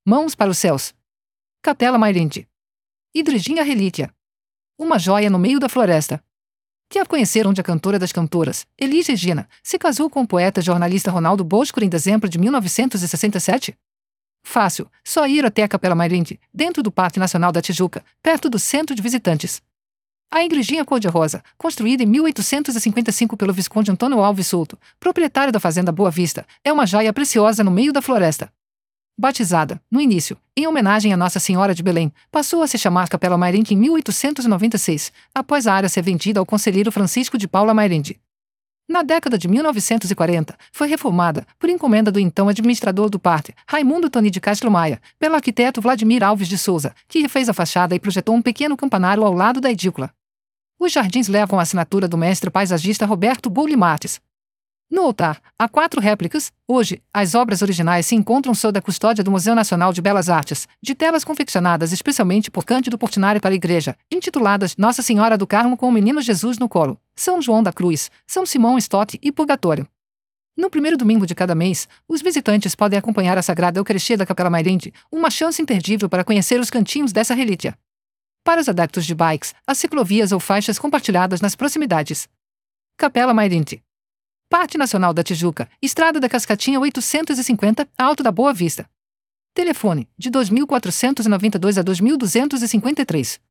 Mãos para os céus. Capela Mairente. Igrejinha Relíquia. Uma joia no meio da floresta. Quer conhecer onde a cantora das cantoras, Elis Regina, se casou com o poeta e jornalista Ronaldo Bosco em dezembro de 1967? Fácil, só ir até a Capela Mairente, dentro do Parque Nacional da Tijuca, perto do Centro de Visitantes. A igrejinha cor-de-rosa, construída em 1855 pelo Visconde Antônio Alves Souto, proprietário da Fazenda Boa Vista, é uma joia preciosa no meio da floresta. Batizada, no início, em homenagem a Nossa Senhora de Belém, passou a se chamar Capela Mairente em 1896, após a área ser vendida ao conselheiro Francisco de Paula Mairente. Na década de 1940, foi reformada, por encomenda do então administrador do parque, Raimundo Toni de Castro Maia, pelo arquiteto Vladimir Alves de Souza, que refez a fachada e projetou um pequeno campanário ao lado da edícula. Os jardins levam a assinatura do mestre paisagista Roberto Bouli Marques. No altar, há 4 réplicas. Hoje, as obras originais se encontram sob a custódia do Museu Nacional de Belas Artes, de telas confeccionadas especialmente por Cândido Portinari para a igreja, intituladas Nossa Senhora do Carmo com o Menino Jesus no colo, São João da Cruz, São Simão Stott e Purgatório. No primeiro domingo de cada mês, os visitantes podem acompanhar a Sagrada Eucaristia da Capela Mairente, uma chance imperdível para conhecer os cantinhos dessa relíquia. Para os adeptos de bikes, há ciclovias ou faixas compartilhadas nas proximidades. Capela Mairente. Parque Nacional da Tijuca, Estrada da Cascatinha 850, Alto da Boa Vista. Telefone, de 2492 a 2253.